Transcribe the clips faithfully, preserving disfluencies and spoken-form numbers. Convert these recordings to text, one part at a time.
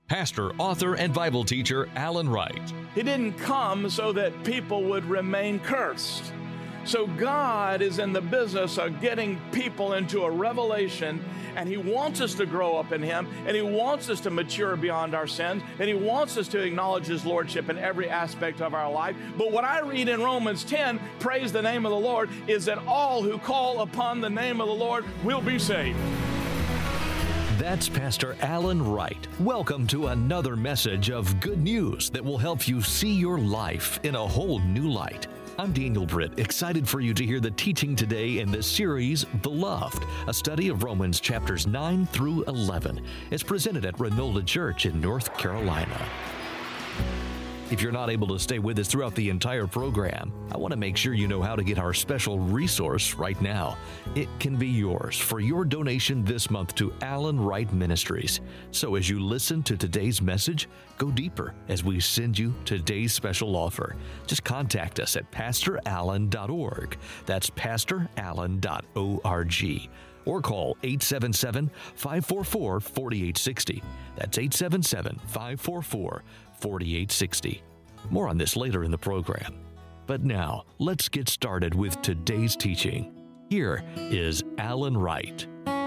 pastor, author, and Bible teacher Alan Wright. He didn't come so that people would remain cursed. So God is in the business of getting people into a revelation, and He wants us to grow up in Him, and He wants us to mature beyond our sins, and He wants us to acknowledge His Lordship in every aspect of our life. But what I read in Romans ten, praise the name of the Lord, is that all who call upon the name of the Lord will be saved. That's Pastor Alan Wright. Welcome to another message of good news that will help you see your life in a whole new light. I'm Daniel Britt, excited for you to hear the teaching today in this series, Beloved, a study of Romans chapters nine through eleven. It's presented at Renolda Church in North Carolina. If you're not able to stay with us throughout the entire program, I want to make sure you know how to get our special resource right now. It can be yours for your donation this month to Alan Wright Ministries. So as you listen to today's message, go deeper as we send you today's special offer. Just contact us at pastor allen dot org. That's pastor allen dot org. Or call eight seven seven, five four four, four eight six zero. That's eight seven seven, five four four, four eight six zero. More on this later in the program. But now, let's get started with today's teaching. Here is Alan Wright.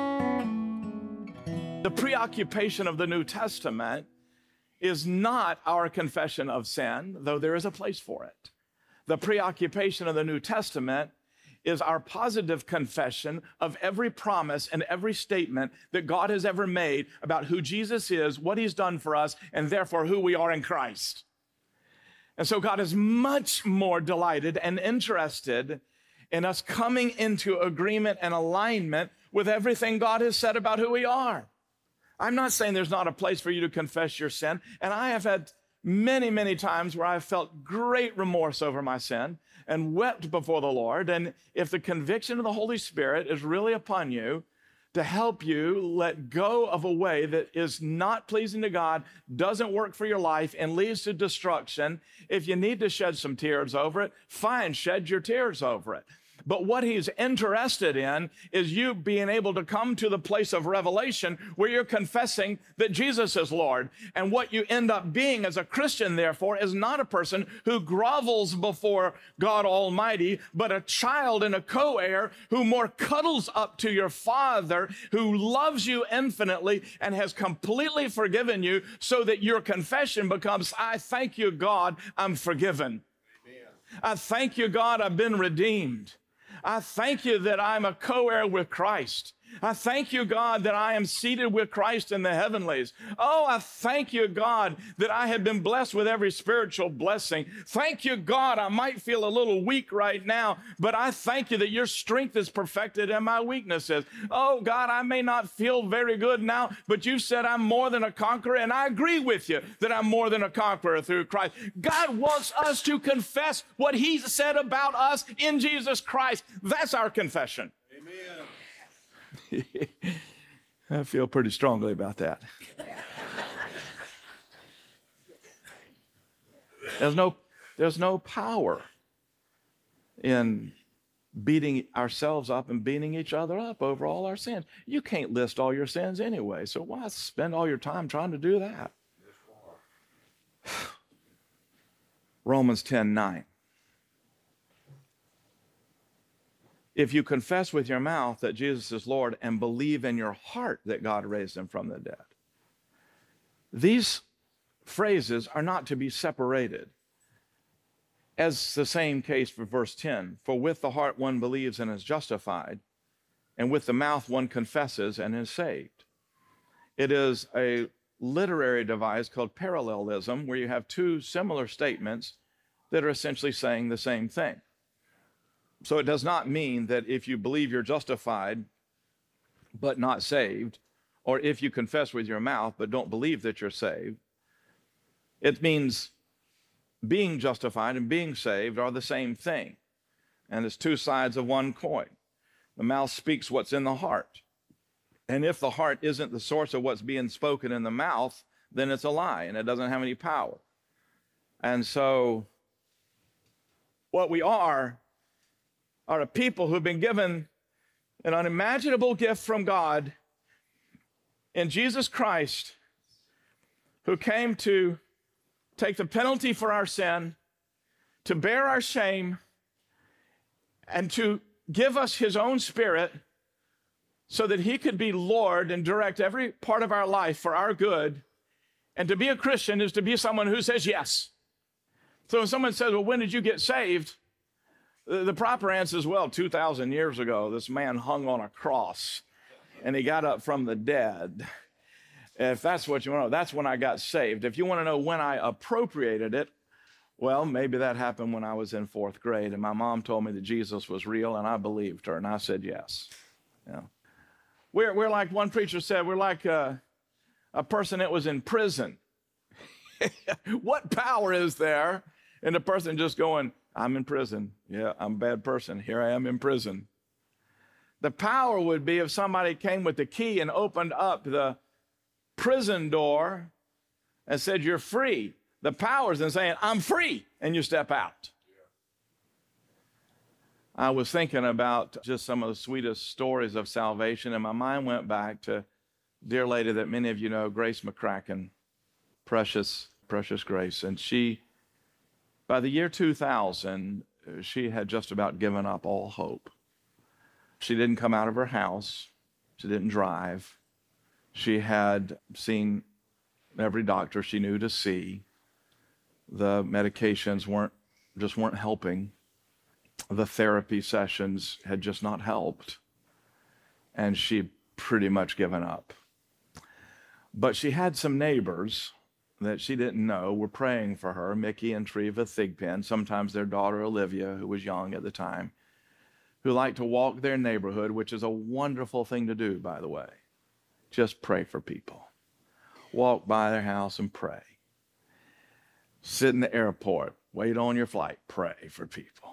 The preoccupation of the New Testament is not our confession of sin, though there is a place for it. The preoccupation of the New Testament is our positive confession of every promise and every statement that God has ever made about who Jesus is, what He's done for us, and therefore who we are in Christ. And so God is much more delighted and interested in us coming into agreement and alignment with everything God has said about who we are. I'm not saying there's not a place for you to confess your sin, and I have had many, many times where I've felt great remorse over my sin and wept before the Lord. And if the conviction of the Holy Spirit is really upon you to help you let go of a way that is not pleasing to God, doesn't work for your life, and leads to destruction, if you need to shed some tears over it, fine, shed your tears over it. But what He's interested in is you being able to come to the place of revelation where you're confessing that Jesus is Lord. And what you end up being as a Christian, therefore, is not a person who grovels before God Almighty, but a child and a co-heir who more cuddles up to your Father, who loves you infinitely and has completely forgiven you, so that your confession becomes, I thank you, God, I'm forgiven. Amen. I thank you, God, I've been redeemed. I thank you that I'm a co-heir with Christ. I thank you, God, that I am seated with Christ in the heavenlies. Oh, I thank you, God, that I have been blessed with every spiritual blessing. Thank you, God, I might feel a little weak right now, but I thank you that your strength is perfected in my weaknesses. Oh, God, I may not feel very good now, but you said I'm more than a conqueror, and I agree with you that I'm more than a conqueror through Christ. God wants us to confess what He said about us in Jesus Christ. That's our confession. Amen. I feel pretty strongly about that. There's no, there's no power in beating ourselves up and beating each other up over all our sins. You can't list all your sins anyway, so why spend all your time trying to do that? Romans ten nine. If you confess with your mouth that Jesus is Lord and believe in your heart that God raised Him from the dead. These phrases are not to be separated. As the same case for verse ten, for with the heart one believes and is justified, and with the mouth one confesses and is saved. It is a literary device called parallelism, where you have two similar statements that are essentially saying the same thing. So it does not mean that if you believe you're justified but not saved, or if you confess with your mouth but don't believe that you're saved. It means being justified and being saved are the same thing. And it's two sides of one coin. The mouth speaks what's in the heart. And if the heart isn't the source of what's being spoken in the mouth, then it's a lie and it doesn't have any power. And so what we are are a people who've been given an unimaginable gift from God in Jesus Christ who came to take the penalty for our sin, to bear our shame, and to give us his own Spirit so that he could be Lord and direct every part of our life for our good. And to be a Christian is to be someone who says yes. So when someone says, well, when did you get saved? The, the proper answer is, well, two thousand years ago, this man hung on a cross and he got up from the dead. If that's what you want to know, that's when I got saved. If you want to know when I appropriated it, well, maybe that happened when I was in fourth grade and my mom told me that Jesus was real and I believed her and I said yes. Yeah. We're, we're like one preacher said, we're like a, a person that was in prison. What power is there in a person just going, I'm in prison. Yeah, I'm a bad person. Here I am in prison. The power would be if somebody came with the key and opened up the prison door and said, you're free. The power's in saying, I'm free, and you step out. I was thinking about just some of the sweetest stories of salvation, and my mind went back to a dear lady that many of you know, Grace McCracken, precious, precious Grace. And she, by the year two thousand, she had just about given up all hope. She didn't come out of her house. She didn't drive. She had seen every doctor she knew to see. The medications weren't, just weren't helping. The therapy sessions had just not helped. And she'd pretty much given up. But she had some neighbors that she didn't know were praying for her, Mickey and Treva Thigpen, sometimes their daughter Olivia, who was young at the time, who liked to walk their neighborhood, which is a wonderful thing to do, by the way. Just pray for people. Walk by their house and pray. Sit in the airport, wait on your flight, pray for people.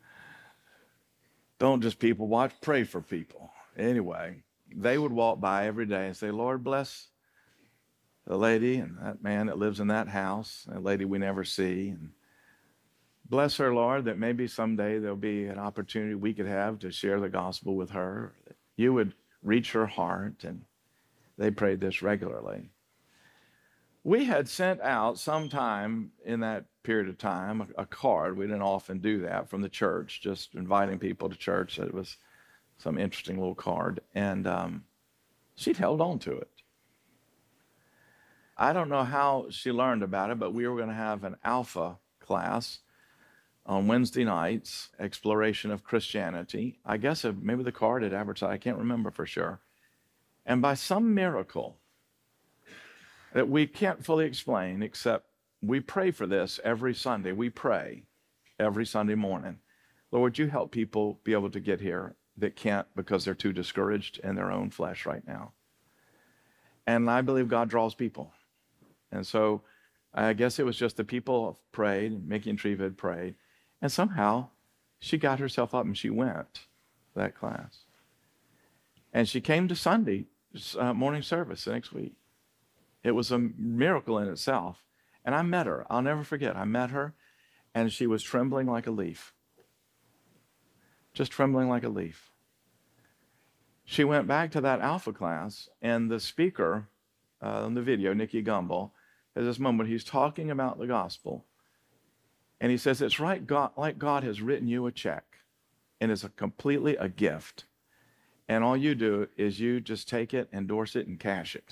Don't just people watch, pray for people. Anyway, they would walk by every day and say, Lord, bless the lady and that man that lives in that house, that lady we never see. And bless her, Lord, that maybe someday there'll be an opportunity we could have to share the gospel with her. That you would reach her heart. And they prayed this regularly. We had sent out sometime in that period of time a, a card. We didn't often do that from the church, just inviting people to church. It was some interesting little card. And um, she'd held on to it. I don't know how she learned about it, but we were going to have an Alpha class on Wednesday nights, Exploration of Christianity. I guess if maybe the card had advertised, I can't remember for sure. And by some miracle that we can't fully explain, except we pray for this every Sunday. We pray every Sunday morning. Lord, you help people be able to get here that can't because they're too discouraged in their own flesh right now. And I believe God draws people. And so I guess it was just the people prayed, Mickey and Treva had prayed, and somehow she got herself up and she went to that class. And she came to Sunday uh, morning service the next week. It was a miracle in itself. And I met her. I'll never forget. I met her, and she was trembling like a leaf. Just trembling like a leaf. She went back to that Alpha class, and the speaker uh, on the video, Nicky Gumbel, at this moment, he's talking about the gospel. And he says, it's right, God, like God has written you a check, and it's a completely a gift. And all you do is you just take it, endorse it, and cash it.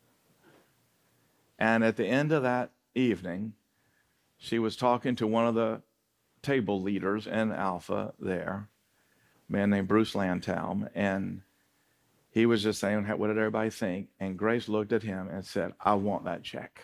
And at the end of that evening, she was talking to one of the table leaders in Alpha there, a man named Bruce Lantaum, and he was just saying, what did everybody think? And Grace looked at him and said, I want that check.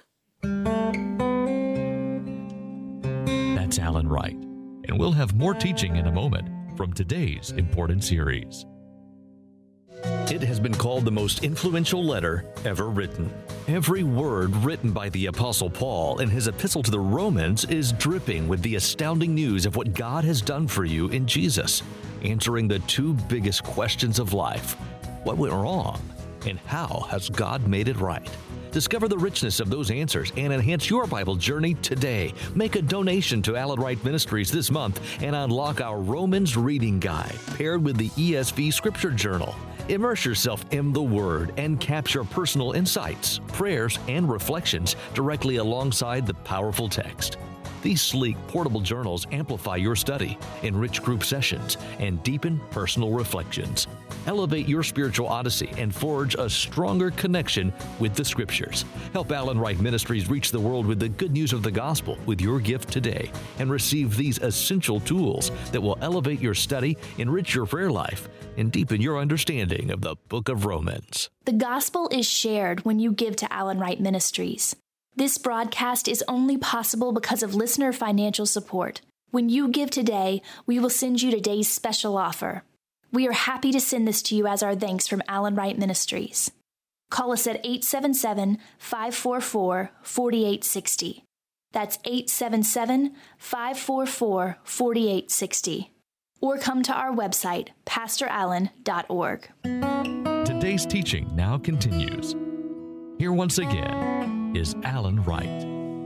That's Alan Wright, and we'll have more teaching in a moment from today's important series. It has been called the most influential letter ever written. Every word written by the Apostle Paul in his epistle to the Romans is dripping with the astounding news of what God has done for you in Jesus, answering the two biggest questions of life. What went wrong, and how has God made it right? Discover the richness of those answers and enhance your Bible journey today. Make a donation to Alan Wright Ministries this month and unlock our Romans Reading Guide paired with the E S V Scripture Journal. Immerse yourself in the Word and capture personal insights, prayers, and reflections directly alongside the powerful text. These sleek, portable journals amplify your study, enrich group sessions, and deepen personal reflections. Elevate your spiritual odyssey and forge a stronger connection with the Scriptures. Help Alan Wright Ministries reach the world with the good news of the gospel with your gift today, and receive these essential tools that will elevate your study, enrich your prayer life, and deepen your understanding of the book of Romans. The gospel is shared when you give to Alan Wright Ministries. This broadcast is only possible because of listener financial support. When you give today, we will send you today's special offer. We are happy to send this to you as our thanks from Alan Wright Ministries. Call us at eight seven seven, five four four, four eight six zero. That's eight seven seven, five four four, four eight six zero. Or come to our website, pastor allen dot org. Today's teaching now continues. Here once again is Alan Wright.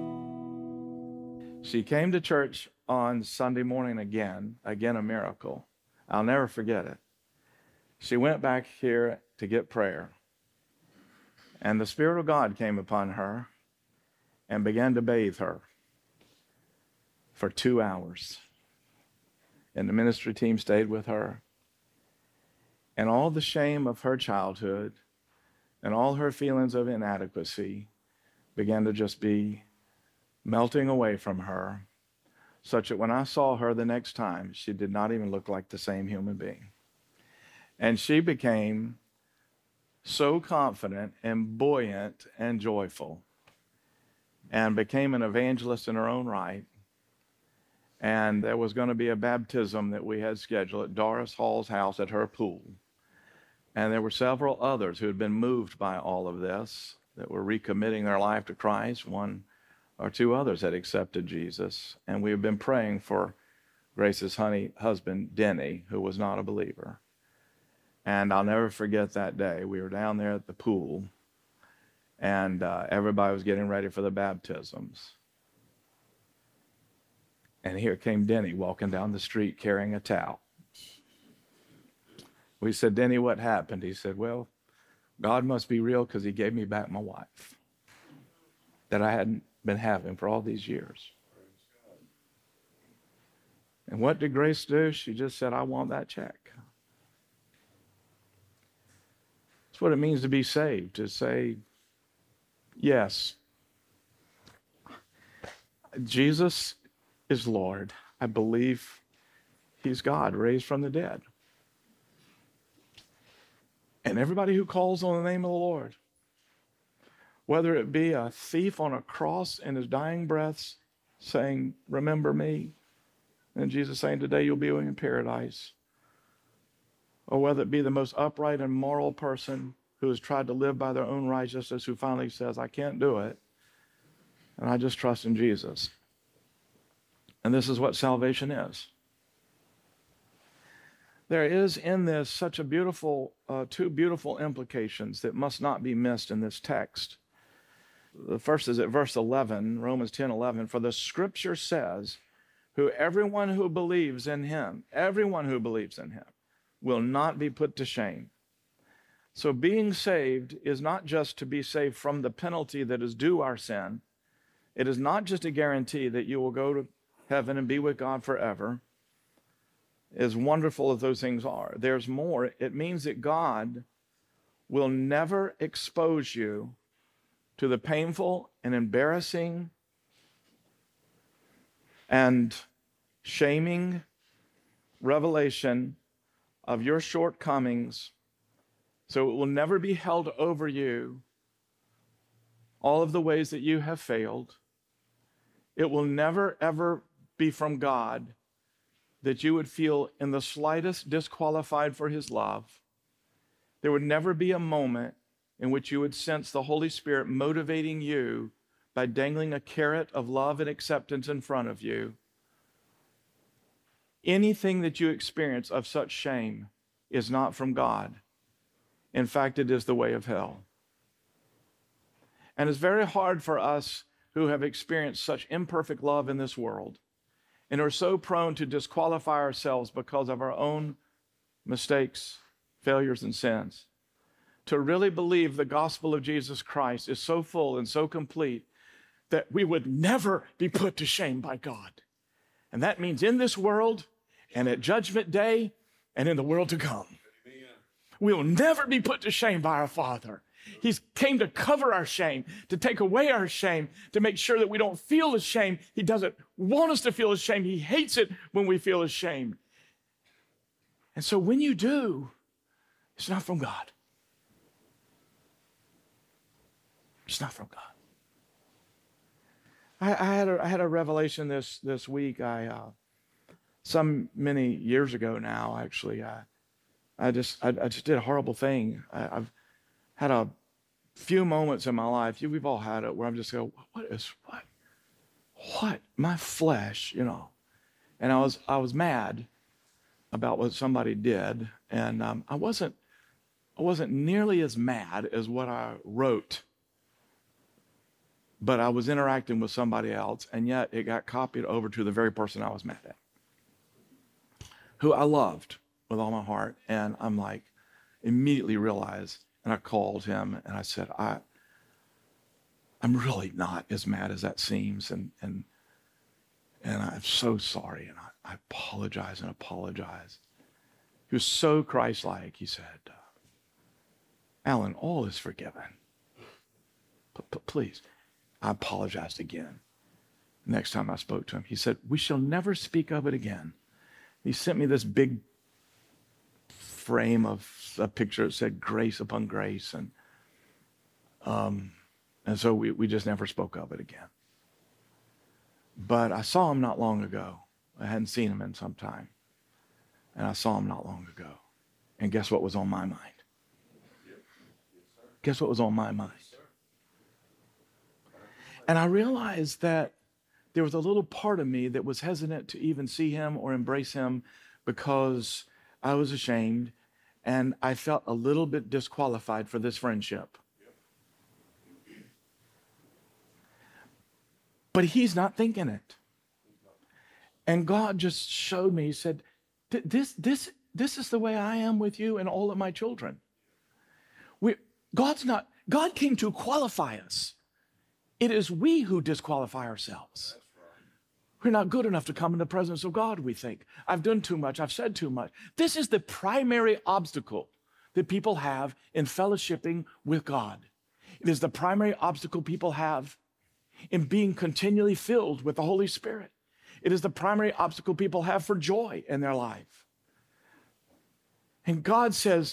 She came to church on Sunday morning again, again a miracle. I'll never forget it. She went back here to get prayer, and the Spirit of God came upon her and began to bathe her for two hours. And the ministry team stayed with her, and all the shame of her childhood and all her feelings of inadequacy began to just be melting away from her, such that when I saw her the next time, she did not even look like the same human being. And she became so confident and buoyant and joyful, and became an evangelist in her own right. And there was going to be a baptism that we had scheduled at Doris Hall's house at her pool. And there were several others who had been moved by all of this, that were recommitting their life to Christ. One or two others had accepted Jesus. And we have been praying for Grace's honey husband, Denny, who was not a believer. And I'll never forget that day. We were down there at the pool, and uh, everybody was getting ready for the baptisms. And here came Denny walking down the street carrying a towel. We said, "Denny, what happened?" He said, "Well, God must be real, because he gave me back my wife that I hadn't been having for all these years." And what did Grace do? She just said, "I want that check." That's what it means to be saved, to say, yes, Jesus is Lord. I believe he's God, raised from the dead. And everybody who calls on the name of the Lord, whether it be a thief on a cross in his dying breaths saying, "Remember me," and Jesus saying, "Today you'll be in paradise," or whether it be the most upright and moral person who has tried to live by their own righteousness, who finally says, "I can't do it, and I just trust in Jesus." And this is what salvation is. There is in this such a beautiful, uh, two beautiful implications that must not be missed in this text. The first is at verse eleven, Romans ten eleven, "For the scripture says, who everyone who believes in him, everyone who believes in him, will not be put to shame." So being saved is not just to be saved from the penalty that is due our sin. It is not just a guarantee that you will go to heaven and be with God forever. As wonderful as those things are, there's more. It means that God will never expose you to the painful and embarrassing and shaming revelation of your shortcomings. So it will never be held over you, all of the ways that you have failed. It will never, ever be from God that you would feel in the slightest disqualified for his love. There would never be a moment in which you would sense the Holy Spirit motivating you by dangling a carrot of love and acceptance in front of you. Anything that you experience of such shame is not from God. In fact, it is the way of hell. And it's very hard for us who have experienced such imperfect love in this world and are so prone to disqualify ourselves because of our own mistakes, failures and sins, to really believe the gospel of Jesus Christ is so full and so complete that we would never be put to shame by God. And that means in this world and at Judgment Day and in the world to come. Amen. We will never be put to shame by our Father. He's came to cover our shame, to take away our shame, to make sure that we don't feel ashamed. He doesn't want us to feel ashamed. He hates it when we feel ashamed. And so when you do, it's not from God. It's not from God. I, I had a, I had a revelation this this week. I uh, some many years ago now, actually. I I just I, I just did a horrible thing. I, I've had a few moments in my life, we've all had it, where I'm just going, what is, what, what, my flesh, you know. And I was, I was mad about what somebody did, and um, I wasn't, I wasn't nearly as mad as what I wrote, but I was interacting with somebody else, and yet it got copied over to the very person I was mad at, who I loved with all my heart, and I'm like, immediately realized. And I called him and I said, I, I'm really not as mad as that seems. And, and, and I'm so sorry. And I, I apologize and apologize. He was so Christ-like. He said, Alan, all is forgiven. But, but please, I apologized again. Next time I spoke to him, he said, we shall never speak of it again. He sent me this big frame of a picture that said grace upon grace, and um, and so we, we just never spoke of it again. But I saw him not long ago. I hadn't seen him in some time, and I saw him not long ago. And guess what was on my mind? Guess what was on my mind? And I realized that there was a little part of me that was hesitant to even see him or embrace him because I was ashamed. And I felt a little bit disqualified for this friendship. But he's not thinking it. And God just showed me, he said, this, this, this is the way I am with you and all of my children. We, God's not, God came to qualify us. It is we who disqualify ourselves. We're not good enough to come in the presence of God, we think. I've done too much. I've said too much. This is the primary obstacle that people have in fellowshipping with God. It is the primary obstacle people have in being continually filled with the Holy Spirit. It is the primary obstacle people have for joy in their life. And God says,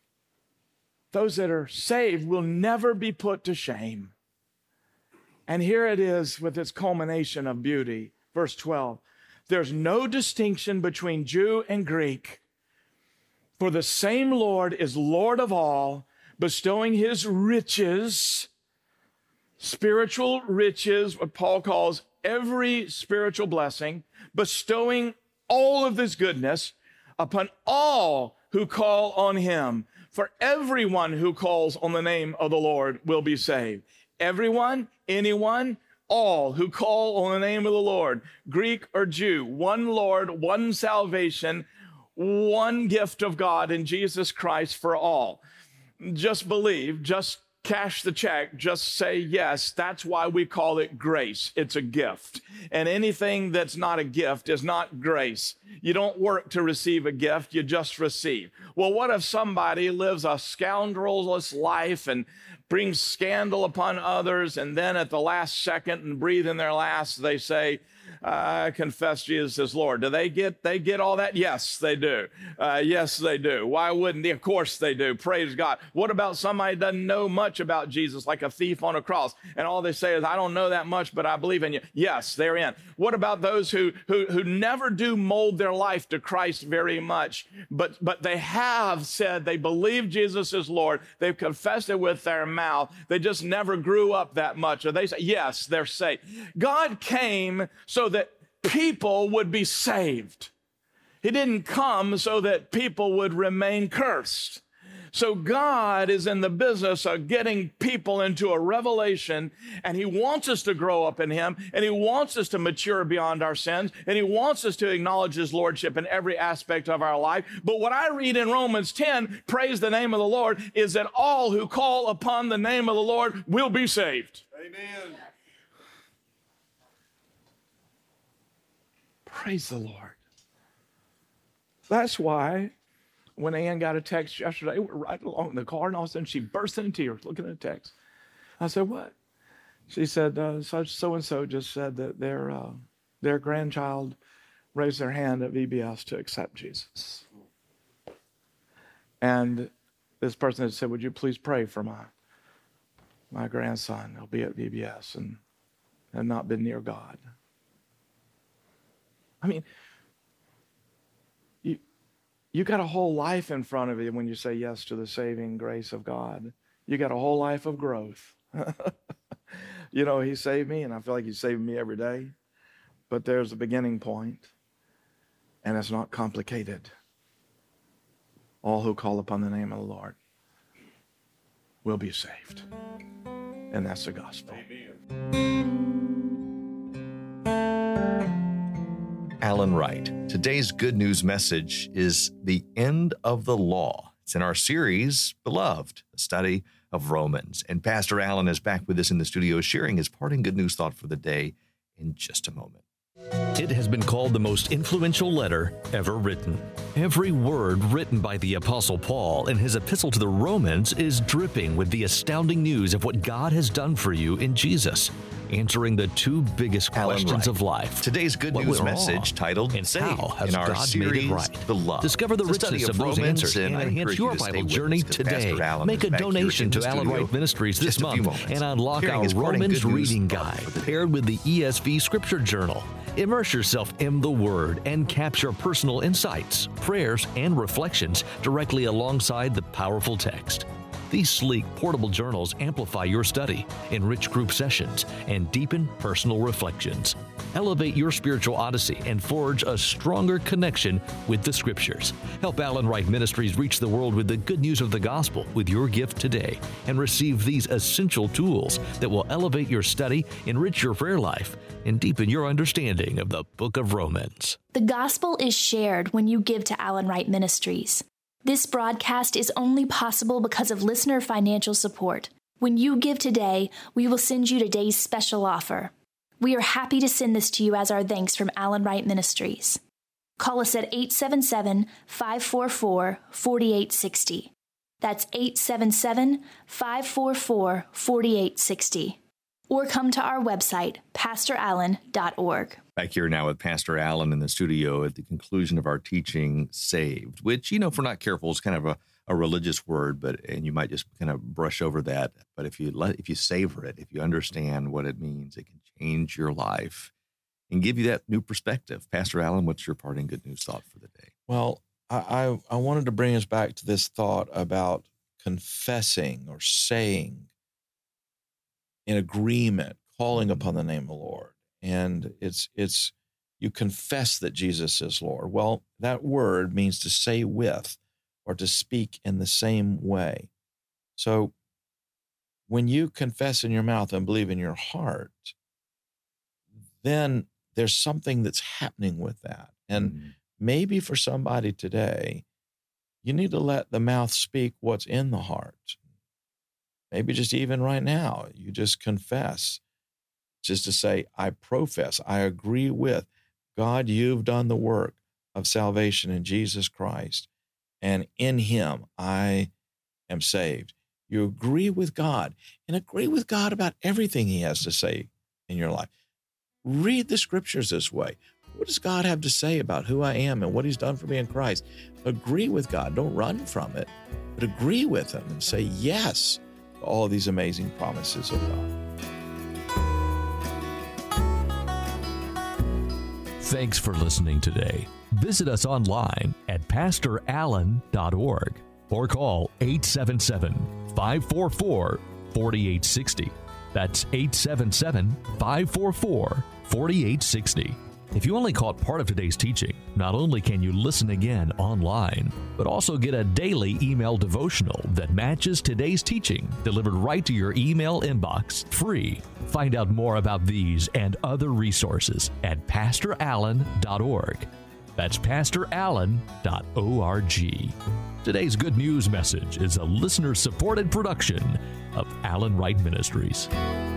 those that are saved will never be put to shame. And here it is with its culmination of beauty. Verse twelve, there's no distinction between Jew and Greek, for the same Lord is Lord of all, bestowing his riches, spiritual riches, what Paul calls every spiritual blessing, bestowing all of this goodness upon all who call on him. For everyone who calls on the name of the Lord will be saved. Everyone, anyone, all who call on the name of the Lord, Greek or Jew, one Lord, one salvation, one gift of God in Jesus Christ for all. Just believe, just cash the check, just say yes. That's why we call it grace. It's a gift. And anything that's not a gift is not grace. You don't work to receive a gift, you just receive. Well, what if somebody lives a scoundrelless life and brings scandal upon others, and then at the last second and breathing their last, they say, I confess Jesus as Lord. Do they get they get all that? Yes, they do. Uh, yes, they do. Why wouldn't they? Of course they do. Praise God. What about somebody who doesn't know much about Jesus, like a thief on a cross, and all they say is, I don't know that much, but I believe in you? Yes, they're in. What about those who who who never do mold their life to Christ very much, but but they have said they believe Jesus is Lord. They've confessed it with their mouth. They just never grew up that much. Or they say, yes, they're saved. God came so that people would be saved. He didn't come so that people would remain cursed. So God is in the business of getting people into a revelation, and he wants us to grow up in him, and he wants us to mature beyond our sins, and he wants us to acknowledge his lordship in every aspect of our life. But what I read in Romans ten, praise the name of the Lord, is that all who call upon the name of the Lord will be saved. Amen. Praise the Lord. That's why when Ann got a text yesterday, we were riding along in the car, and all of a sudden she burst into tears looking at the text. I said, what? She said, uh, such so-and-so just said that their, uh, their grandchild raised their hand at V B S to accept Jesus. And this person had said, would you please pray for my, my grandson? He'll be at V B S and, and not been near God. I mean, you, you got a whole life in front of you when you say yes to the saving grace of God. You got a whole life of growth. You know, he saved me, and I feel like he's saving me every day. But there's a beginning point, and it's not complicated. All who call upon the name of the Lord will be saved. And that's the gospel. Amen. Alan Wright. Today's good news message is the end of the law. It's in our series, Beloved, a study of Romans. And Pastor Alan is back with us in the studio sharing his parting good news thought for the day in just a moment. It has been called the most influential letter ever written. Every word written by the Apostle Paul in his epistle to the Romans is dripping with the astounding news of what God has done for you in Jesus, answering the two biggest questions of life. Today's good What news went message wrong? titled And Saved how has in our God made it series, right? Beloved. Discover the It's a study richness of those Romans, answers and I enhance encourage your you to stay Bible with journey us 'cause today. Pastor Alan Make is a back here donation in to the Alan studio Wright Ministries this just a few month moments, and unlock sharing our his parting Romans good news reading thought guide for the day. paired with the E S V Scripture Journal. Immerse yourself in the Word and capture personal insights, prayers, and reflections directly alongside the powerful text. These sleek, portable journals amplify your study, enrich group sessions, and deepen personal reflections. Elevate your spiritual odyssey and forge a stronger connection with the Scriptures. Help Alan Wright Ministries reach the world with the good news of the gospel with your gift today, and receive these essential tools that will elevate your study, enrich your prayer life, and deepen your understanding of the book of Romans. The gospel is shared when you give to Alan Wright Ministries. This broadcast is only possible because of listener financial support. When you give today, we will send you today's special offer. We are happy to send this to you as our thanks from Alan Wright Ministries. Call us at eight seven seven, five four four, four eight six zero. That's eight seven seven, five four four, four eight six zero. Or come to our website, pastor allen dot org. Back here now with Pastor Alan in the studio at the conclusion of our teaching, Saved, which, you know, if we're not careful, is kind of a, a religious word, but and you might just kind of brush over that. But if you let, if you savor it, if you understand what it means, it can change your life and give you that new perspective. Pastor Alan, what's your parting good news thought for the day? Well, I, I, I wanted to bring us back to this thought about confessing or saying in agreement, calling upon the name of the Lord. And it's, it's, you confess that Jesus is Lord. Well, that word means to say with or to speak in the same way. So when you confess in your mouth and believe in your heart, then there's something that's happening with that. And mm-hmm. maybe for somebody today, you need to let the mouth speak what's in the heart. Maybe just even right now, you just confess, just to say, I profess, I agree with God, you've done the work of salvation in Jesus Christ, and in him I am saved. You agree with God and agree with God about everything he has to say in your life. Read the scriptures this way. What does God have to say about who I am and what he's done for me in Christ? Agree with God. Don't run from it, but agree with him and say yes to all of these amazing promises of God. Thanks for listening today. Visit us online at pastor allen dot org or call eight seven seven, five four four, four eight six zero. That's eight seven seven, five four four, four eight six zero. If you only caught part of today's teaching, not only can you listen again online, but also get a daily email devotional that matches today's teaching delivered right to your email inbox, free. Find out more about these and other resources at pastor allen dot org. That's pastor allen dot org. Today's Good News message is a listener-supported production of Allen Wright Ministries.